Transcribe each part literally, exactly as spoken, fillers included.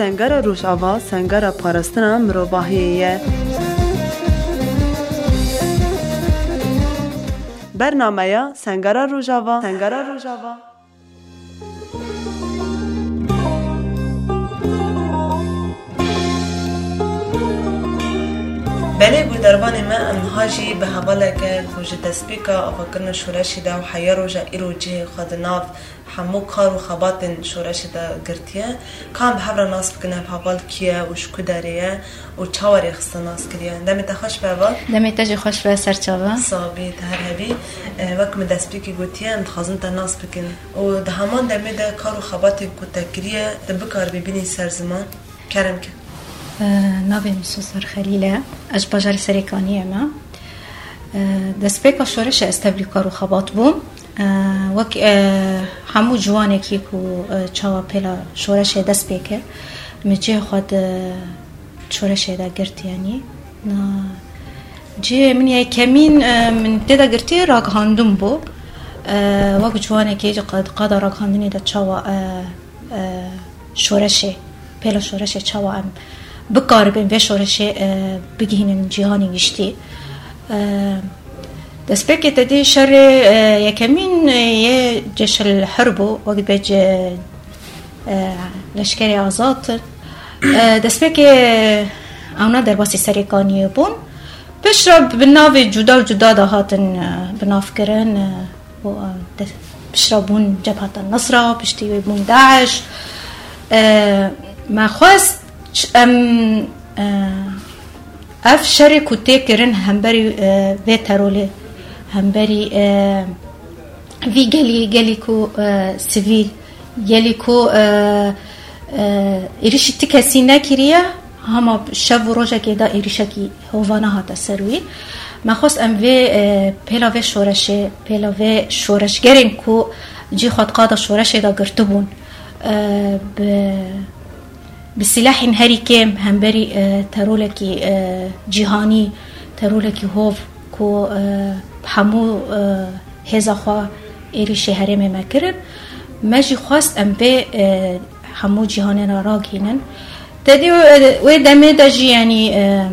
سنگر روشاوا سنگر پارستنا مروباهیه. برنامه یا سنگر روشاوا سنگر روشاوا بله بودربان ما انهاجی به حواله که روژه دسپیکا افکرن شورشی دا و حیا روژه ایرو جه خود ناف همو کار و خباتن شورشی دا گرتیه کام به حول ناس بکنه به حوال کیه و شکو داریه و چاوری خسته ناس کریه دمی تا خوش به حوال؟ دمی تا جی خوش به سر چاوا صابی تهر هبی وکم دسپیکی گوتیه انتخازن تا ناس بکن و ده همان دمی دا کار و خباتی کتا کریه ده بکار ببینی سر زمان کرم که ناوی مسوسر خلیله اج باجار سریکانیه ما دسپیکا شورش استبلی کارو خبات بوم وک همو جوانه کی کو چاوا پیلا شورش دسپیکه مجه خود شورش دا گرتی یعنی جه من یه کمین من تدا گرتی راگ هاندم بو وک جوانه کی قد قاد راگ هاندنی دا چاوا شورش پیلا شورش چاوا ام بکار بین و شورش بگیهن جهانی گشتی دست بکی تدی شر یکمین یه جش الحربو وقت بج لشکری آزاد دست بکی اونا در باسی سریکانی بون بشرب بناو جدا و جدا دهاتن بناف کرن بشربون جبهت النصرة بشتی بون داعش ما خواست ام اف شرکو تکرن همبری و تروله همبری وی گلی گلی کو سیویل گلی کو ایریشی تکسی نکریه هما شب و روزه که دا ایریشه کی هوانه هاتا سروی ما خواست ام و پیلا و شورشه پیلا و شورشگرین کو جی خود قادا شورشه دا گرتبون ب بسلاح هری کم همبری ترولکی جهانی ترولکی هوف کو همو هزا خوا ایری شهرم مکرم ماجی خواست ام به همو جهانی را راگینن تدی و دمه داجی یعنی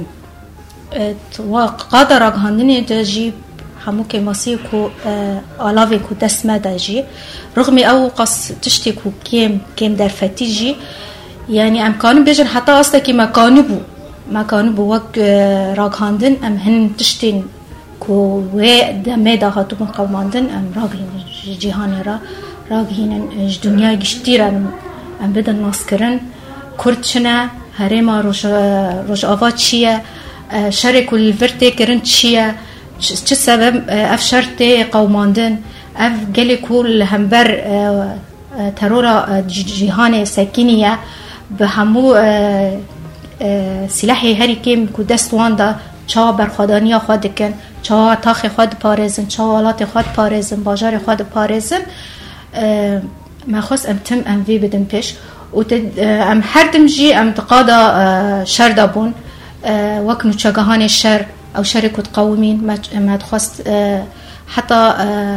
قادر راگهاندنی داجی همو که ماسی کو آلاوی کو دسمه داجی رغمی او قص تشتی کو کم کم در فتیجی يعني امكانه بيجن حتى اصلا كي مكانه بو مكانه بو وق راغاندن ام هن تشتين كو و دمدا هاتو قوماندن ام راغين جهان را راغين دنيا گشتيرن ام بدن ناسكرن كردشنا هرما روش روش آوا چیه شرک الورته کرن چیه چه سبب افشرت قوماندن اف گلی کول همبر ترورا جهان سکینیه به همو سلاحی هری کم که دست وانده چا برخوادانی خود کن چا تاخ خود پارزن چا والات خود پارزن باجار خود پارزن ما خواست ام تم ام وی بدن پیش و ام هر دم جی ام تقادا شر دابون وکنو چگهان شر او شرکت قومین ما خواست حتی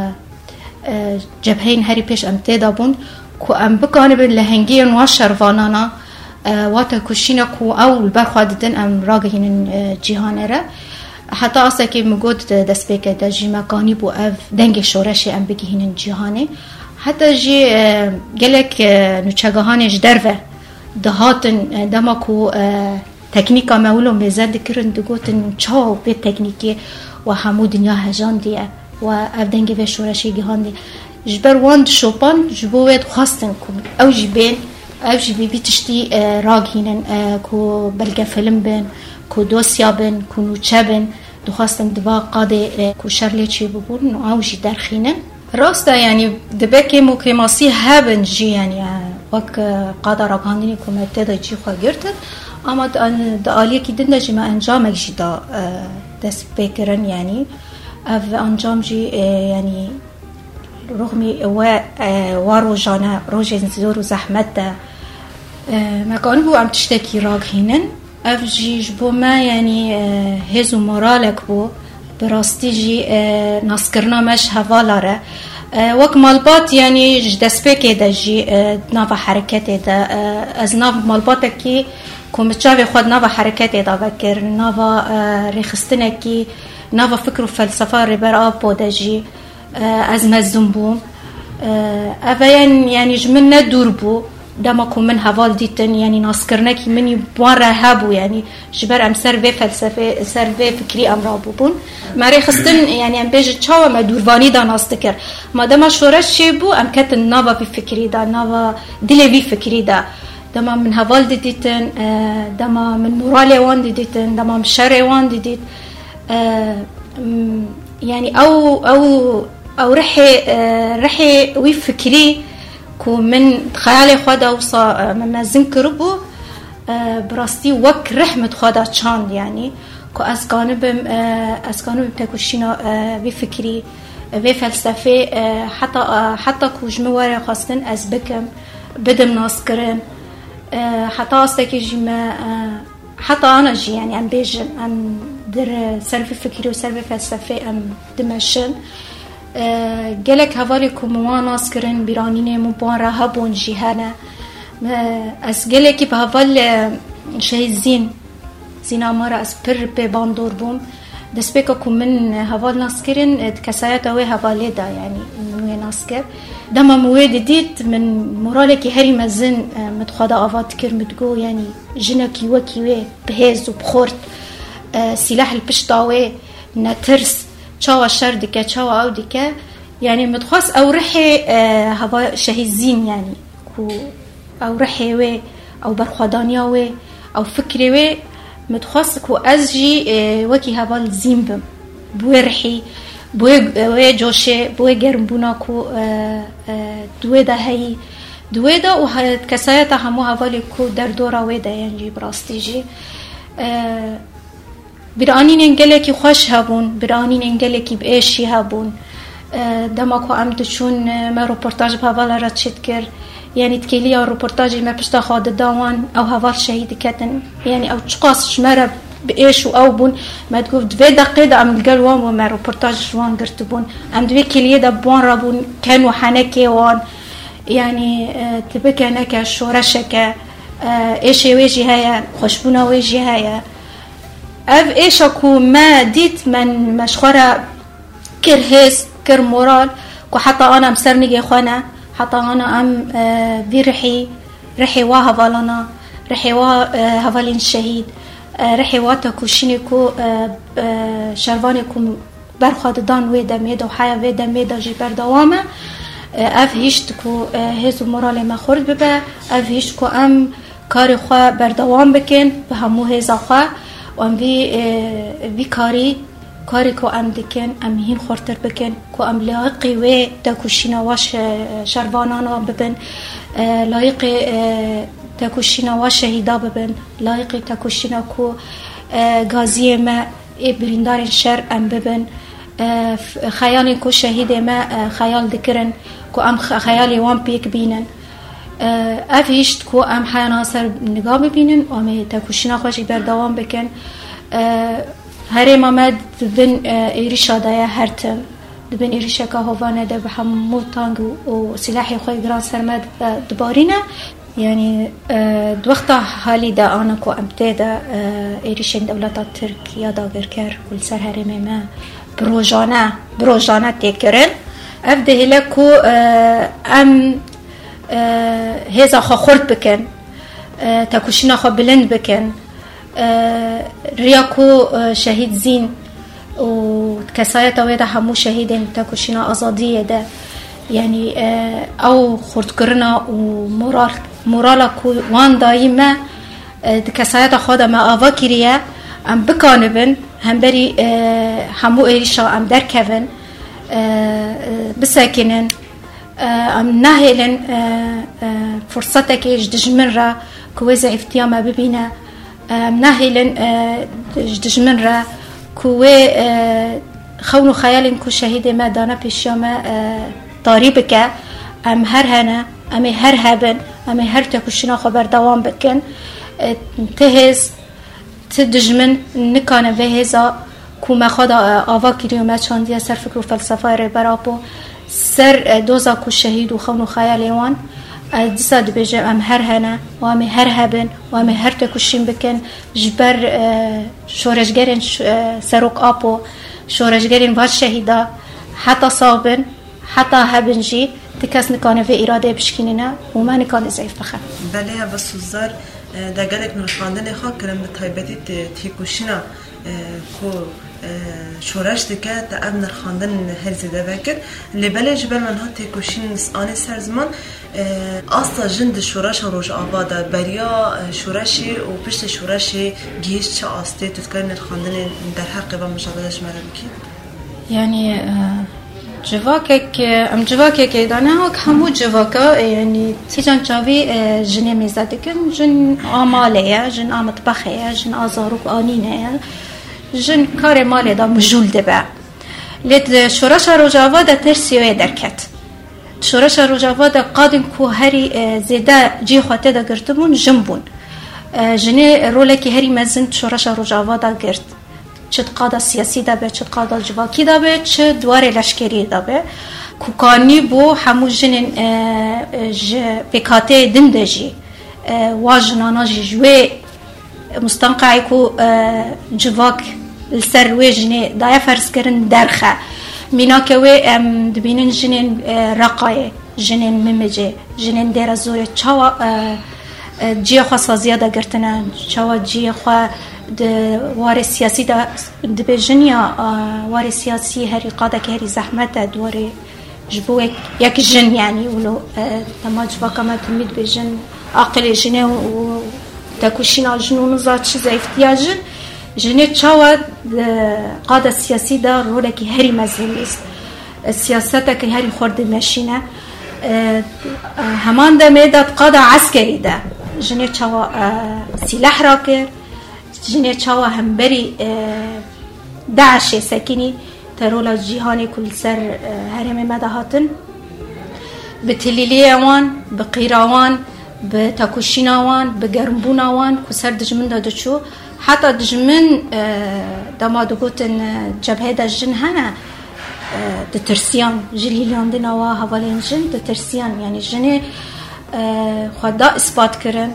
جبهین هری پیش ام تدابون کو ام بکانه به لهنگی و شروانانا واتا کشینا کو اول برخواددن ام راگهین جهان را حتی اصلا که مگود دست بکه دا جی مکانی بو اف دنگ شورشی ام بگهین جهانه حتی جی گلک نوچگهانش دروه دهاتن دما کو تکنیکا مولو میزد کرن دگوتن چاو به تکنیکی و همو دنیا هجان دیه و اف دنگ به شورشی گهان دی جبر واند شوپان جبوید خواستن کن او جبین او جبی بیتشتی راگ هینن کو بلگه فیلم بین کو دوسیا بین کو نوچه بین دو خواستن دوا قاده کو شرلی چی ببون او جی درخینن راسته یعنی دبکه مکرماسی هبن جی یعنی وک قاده راگ هاندینی کو متدا جی خواه گرتن اما دا آلیه که دنده جی ما انجام جی دا دست بکرن یعنی او انجام جی یعنی رغمی و وارو جانا روز زور و زحمت ده مکان بو ام تشتکی راگ هینن اف جیج بو ما یعنی هزو مرالک بو براستی جی ناسکرنا مش حوالاره وەک ماڵبات یعنی دەستپێکێدا ژی ناوە حرەکەتێدا ئەز ناو ماڵباتێکی کۆمەچاوێ خۆت ناوە حرەکەتێدا بەکرد ناوە ڕێخستنێکی ناوە فکر و فەلسەفا ڕێبەرا بۆ دەژی ئەز مەزم بووم ئەڤەیان یعنی ژ من نەدوور بوو دەمەکو من هەواڵ دیتن یعنی ناسکردنێکی منی بوان ڕە هەبوو یعنی ji ber em ser vê felsefê ser vê fikrî em rabûbûn me rêxistin yani em bêjin çawa me dûrvanî da nas dikir ma dema şoreş çê bû em ketin nava vî fikrî da nava dilê vî fikrî da dema min heval didîtin dema min moralê wan didîtin dema min şerê wan didît yani ew ew ew rihê rihê wî fikrî ku min xeyalê xwe da wisa me mezin kiribû براستی وک رحمت خدا چاند یعنی که از جانبم از جانب تکوشینا وی فکری وی فلسفه حتی حتی کوچم واره خواستن از بکم بدم ناس کردن حتی است که جیم حتی آن جی یعنی ام بیشم ام در سر فکری و سر فلسفه ام دمشن گلک حوالی کموان ناس کردن بیرانینه مبان راه بون جهانه از گلکی به حوال شهید زین زین آمارا از پر به باندور بوم دست بکا که من حوال ناس کرن کسایت اوی حوالی دا یعنی منوی ناس کر دما موی دیدید من مورالی که هری مزن متخواده آواد کر مدگو یعنی جنکی وکی وی بهز و بخورد سلاح الپشتاوی نترس چاوا شر دیکه چاوا او دیکه یعنی متخواست او رحی حوال شهید زین یعنی که او رحی وی او برخوادانیا وی او فکری وی متخصص کو از جی وکی حوال زیم بم بوی رحی بوی جوشه بوی گرم بونا کو دوی ده هی دوی ده و کسایت همو حوالی کو در دورا وی ده یعنی براستی جی برانین انگله کی خوش هبون برانین انگله کی بیشی هبون دما کو ام دچون ما رپورتاج به حوالا را چید کرد يعني تكيليا الروبورتاج ما بشتا خاد داوان او هوال شهيد كاتن يعني او تشقاس شمره بايش او بون ما تقول دفي دقيقه ام القلوان وما روبورتاج شوان قرتبون ام دفي كيليا دبون رابون كانوا حنكي وان يعني تبكى نكا شورشك ايش ويجي هيا خشبونه ويجي هيا اف ايش اكو ما ديت من مشخره كرهس كر مورال كو حتى انا مسرني اخوانا حتى أنا أم برحي رحي وهفالنا رحي وهفالين شهيد رحي واتكوشينكو شربانكو برخاد دان ويدا ميدا وحيا ويدا ميدا جبر دوامه اف هیشتکو هزو مورال ما خورد ببه اف هیشتکو ام کاری خواه بردوام بکن به همو هزا خواه و ام وی کاری کاری که ام دکن ام هین خورتر بکن که ام لایقی و تکوشینا واش شربانانا ببن لایقی تکوشینا واش شهیدا ببن لایقی تکوشینا که گازی ما بریندار شر ام ببن خیالی که شهید ما خیال دکرن که ام خیالی وان پیک بینن افیشت که ام حیانا سر نگاه ببینن و ام تکوشینا خوشی بردوام بکن هر مامد دبن ایریشا دایا هرتم دبن ایریشا که هوانه ده به همو تانگ و سلاحی خوی گران سرمد دبارینه يعني دوقتا حالي دا أنا كو أمتى دا إيريشين دولتا تركيا دا غيركر والسر هرمي ما بروجانا بروجانا تيكرن أفده لكو أم هزا خو خورد بكن تاكوشينا خو بلند بكن رياكو شهيد زين وكسايتا ويدا همو شهيدين تاكوشينا أزادية دا يعني أو خورد كرنا ومورال مورالا کو وان دایما دکسایت خدا ما آوا کریه ام بکانبن هم بری همو ایریشا ام در کون بسکنن ام نهیلن فرصت که جدجمن را کویز افتیام ببینه ام نهیلن جدجمن را کوی خونو خیالن کو شهید ما دانا پیشیام طاریب که ام هر هنه امی هر هبن امی هر تکوشینا خبر دوام بکن تهز تدجمن نکانه و هزا کومه خدا آوا کریو ما چاندیه سر فکر و فلسفه ری برابو سر دوزا کو شهید و خون و خیالیوان دیسا دبیجه ام هر هنه و ام هر هبن و ام هر تکوشیم بکن جبر شورشگرین سروک آپو شورشگرین واش شهیدا حتی صابن حتی هبن جی تکس نکانه و اراده بشکنینه و ما نکانه ضعیف بخن. بله ها بسوزار دگرک من خواندن خواه کرم به تایبتی تیکوشینا کو شورش دکه تا اب نرخاندن هر زیده وکر لبله جبر منها تیکوشین آن سر زمان اصلا جند شورش روش آباده بریا شورشی و پشت شورشی گیش چه آسته تذکر نرخاندن در حق و مشابهش مرا بکی؟ یعنی جواکه که ام جواکه که دانه ها که همو جواکه یعنی تیجان چاوی جنه میزده کن جن آماله جن آمطبخه جن آزاروک آنینه جن کار ماله دا مجول دبه لید شورش روجاوا دا ترسیوه درکت شورش روجاوا دا قادن که هری زیده جی خواته دا گرتبون جن بون جنه روله که هری مزن شورش روجاوا دا گرت چه قاده سیاسی دبه چه قاده جواکی دبه چه دوار لشکری دبه کوکانی بو همو جنین بکاته دنده جی واجنانا جی جوه مستنقعی کو جواک السر وی جنی دایا فرس کرن درخه مینا که وی دبینن جنین رقای جنین ممجه جنین دیر زوری چاوا جی خواه سازیه دا گرتنه چاوا جی خواه وار سیاسی دا دبی جنیا وار سیاسی هری قاده که هری زحمت دواره جبو یک جن یعنی ولو تما جبا کما تمید به جن عقل جنه و تکوشینا جنون زاد چیز افتیاجن جنه چاوا قاده سیاسی دا روله که هری مزین است سیاسته که هری خورد مشینه همان دا میداد قاده عسکری دا جنه چاوا سلاح را کرد جنه چاوا هم بری داعش سکنی ترولا جیهانی کل سر هرم مدهاتن به تلیلی وان به قیراوان به تاکوشیناوان به گرمبوناوان که سر دجمن داده چو حتی دجمن دامادو گوتن جبهه دا جن هنه ده ترسیان جلیلیان دنوا حوالین جن ده ترسیان یعنی جنه خدا اثبات کرن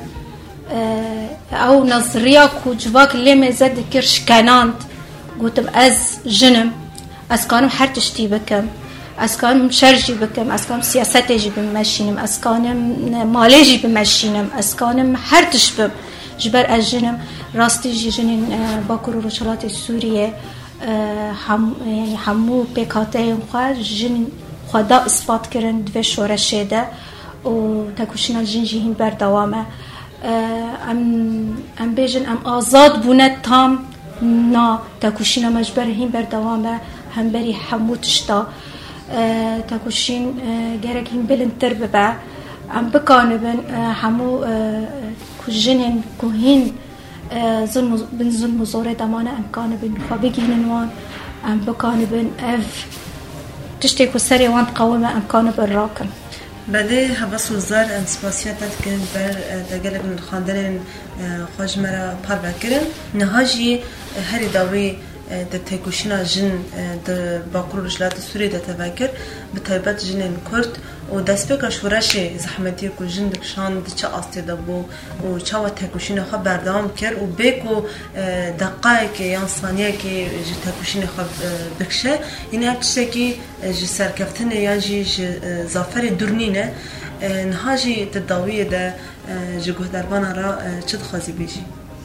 او نظریه کو جواک لیمه زد کرش کناند گوتم از جنم از کانم هر تشتی بکم از کانم شرجی بکم از کانم سیاستی جی بمشینم از کانم مالی جی بمشینم از کانم هر تش بم جبر از جنم راستی جی جنین باکر و رچالات سوریه هم یعنی همو پیکاته خواه جن خدا اثبات کرن دوی شورشه ده و تکوشینا جن جیهین بردوامه ام ام بیجن ام آزاد بونه تام نا تکوشینا مجبر هین بردوامه هم بری همو تشتا تکوشین گرک هین بلندتر ببه ام بکانبن همو کجنین کوهین ظلم بن ظلم زوره دمانه ام کانبن خوابگینن وان ام بکانبن اف تشتی کو سری وان قومه ام کانبن راکن بله هوا سوزار انسپاسیات کردن بر دگل من خواندن خوش مرا پر بکردن نهاجی هر داوی در تکوشینا جن در باکور رجلات سوری در تفکر به تایبت جنین کرد و دست به کشورش زحمتی کو جن دکشان دچ آستی دبو و چاو تکوشینا خب بردام کرد و بیکو دقایق یا ثانیه که تکوشینا خب بکشه این هرچه که سرکفتن یا جی زافر درنینه نهاجی تداوی ده جگوه دربان را چه خواهی بیشی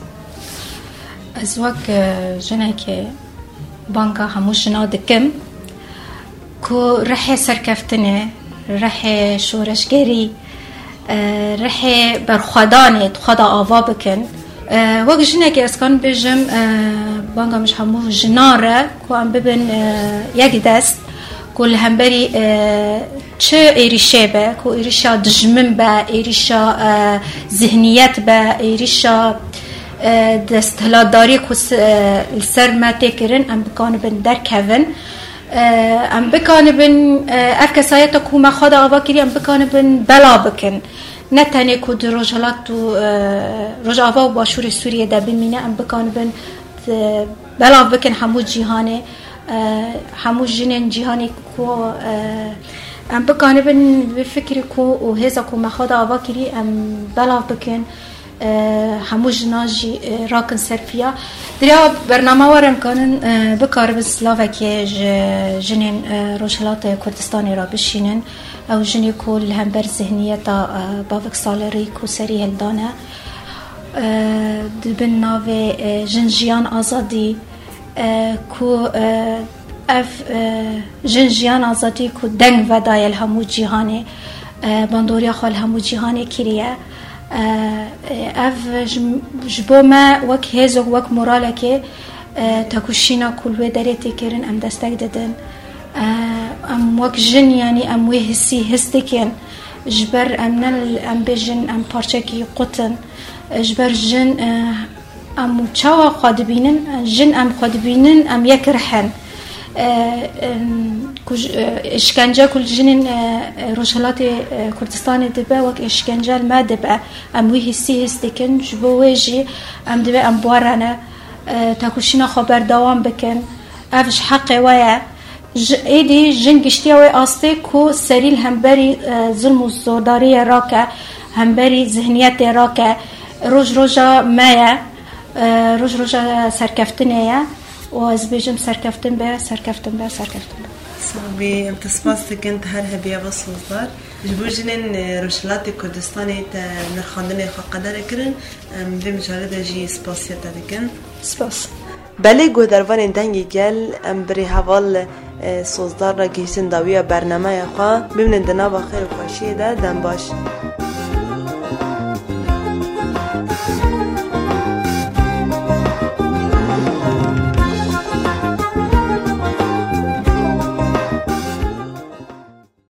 از وقت جنه که بانکا هموش نادکم که رح سرکفتنه رح شورشگری رح برخدانه خدا آوا بکن وقت جنه که اسکان بجم بانکا مش همو جناره که هم ببین یک دست کل هم بری چه ایریشه به که ایریشا دجمن به ایریشا ذهنیت به ایریشا دستهلاداری که سر ما تکرن ام بکانبن در کون ام بکانبن افکسایت که ما خدا آوا کری ام بکانبن بلا بکن نه تنه که در رجالات و رجاوا و باشور سوریه در بمینه ام بکانبن بلا بکن همو جیهانه همو جنین جیهانی که ام بکانه بن بفکر کو و هزا کو مخاد آوا کری ام بلاف بکن همو جناجی راکن سرفیا دریا برنامه وارم کانن بکار بسلاوه که جنین روشلات کردستانی را بشینن او جنی کل هم بر ذهنیتا باوک سالری کو سری هلدانه دبن ناوه جنجیان آزادی کو اف جنجیان آزادی کو دنگ و دایل همو جیهانه باندوریا خال همو جیهانه کریه اف جبو ما وک هزو وک مورالکه تاکوشینا کلوه دریتی کرن ام دستک دادن ام وک جن یعنی ام وی حسی هستکن جبر ام نل ام بجن ام پارچه کی قطن جبر جن ام چاوا خادبینن جن ام خادبینن ام یک رحن اشکنجه کل جنین روشلات کردستان دبه وک اشکنجه ما دبه ام وی حسی هستی کن جبو ویجی ام دبه ام بوارانه تاکوشینا خبر دوام بکن افش حق ویا ایدی جن گشتی وی آسته کو سریل همبری ظلم و زورداری راکه همبری ذهنیت راکه روز روزا مایا روز روزا سرکفتنه و از بیشتر سرکفتن به سرکفتن به سرکفتن به. صوبی امتصاص کند هر هبیا وصلدار. جبوجنن روشلات کردستانی تا نخاندن خاقدار کرن به مجرد جی سپاسیت دادن. سپاس. بله گودروان دنگی گل ام بری حوال سوزدار را گیشتن داویا برنامه خوا ببینن دنا با خیر و خوشی ده دم باش.